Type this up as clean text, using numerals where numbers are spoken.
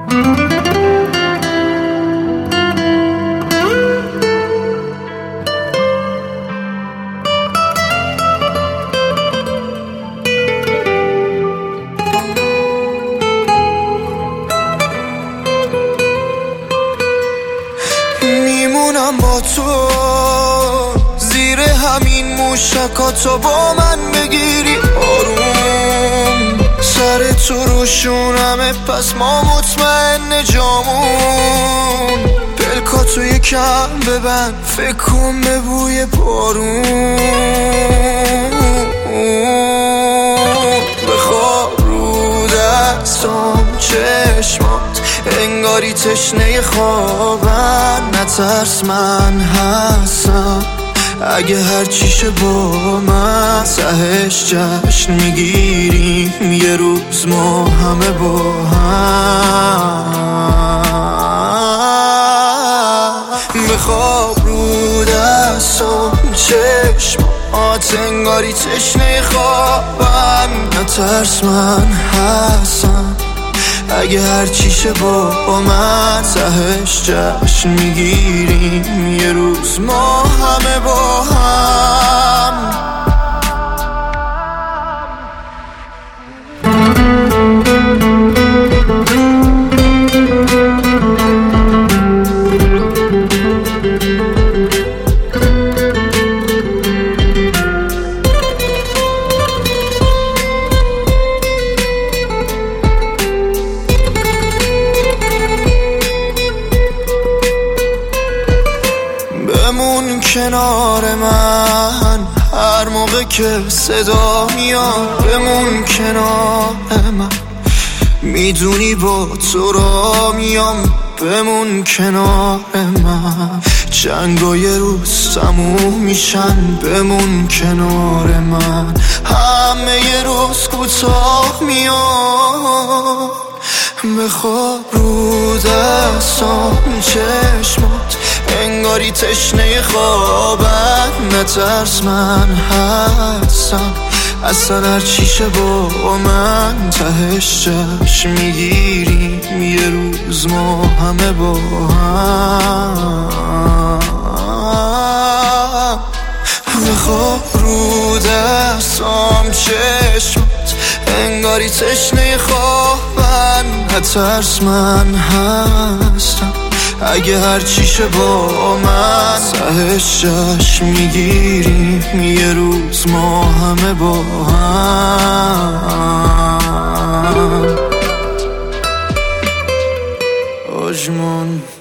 میمونم با تو زیر همین موشکاتو با من بگیری آروم، سر تو روشونمه پس ما مطمئن جامون، پلکاتو یکم ببند فکر کن به بوی بارون، بخواب رو دستم چشمات انگاری تشنه خوابن، نترس من هستم اگه هرچیشه با من، تهش جشن میگیریم یه روز ما همه با هم، بخواب رو دستم چشمات انگاری تشنه خوابن، نترس من هستم اگه هرچیشه با من، تهش جشن میگیریم یه روز ما همه با هم. بمون کنار من هر موقع که صدا میاد، بمون کنار من میدونی با تو را میام، بمون کنار من جنگای روز تموم میشن، بمون کنار من همه ی روز کوتاه میاد، بخواب رو دستم چشمات انگاری تشنه خوابن، نترس من هستم اصلا هرچیشه با من، تهش جشن میگیریم یه روز ما همه با هم، بخواب رو دستم چشمات انگاری تشنه خوابن، نترس من هستم اگه هرچیشه با من، تهش جشن میگیریم یه روز ما همه با هم. آجمان